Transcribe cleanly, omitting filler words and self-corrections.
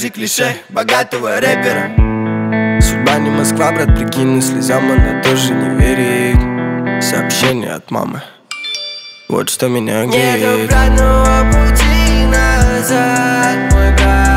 же клише богатого рэпера. Судьба не Москва, брат, прикинь, но слезам она тоже не верит. Сообщение от мамы, вот что меня греет. Нет обратного пути назад, мой брат.